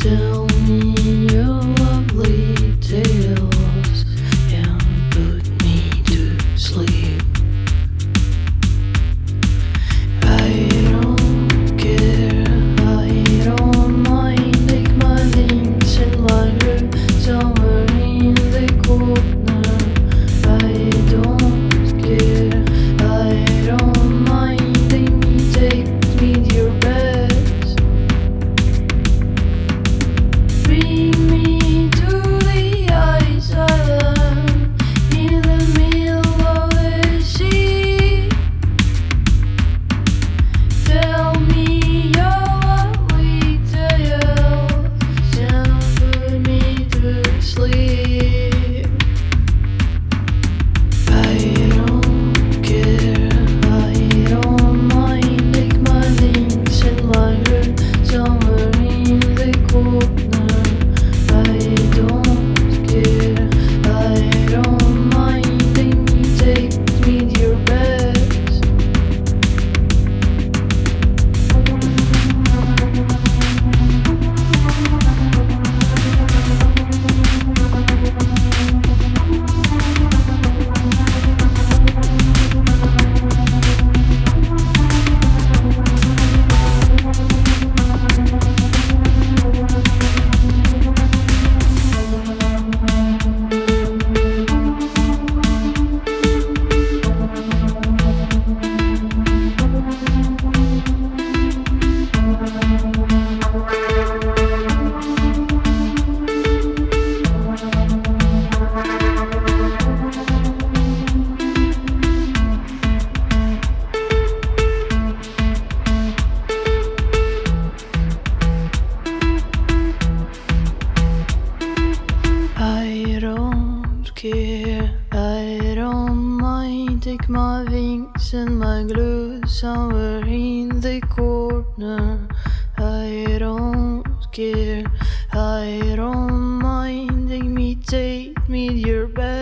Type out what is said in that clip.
Tell me your lovely tales and put me to sleep. I don't care, I don't mind. Take my wings and fly somewhere in the corner. I don't care, I don't mind. Take me to your best. Bring me to the ice island in the middle of the sea. Tell me your lovely tales and put me to sleep. I don't care, I don't mind. Take my wings and fly somewhere in the corner. I don't care, I don't mind. Take me to your best. I don't care, I don't mind. Take my wings and my glue somewhere in the corner. I don't care, I don't mind. Take me to your bed.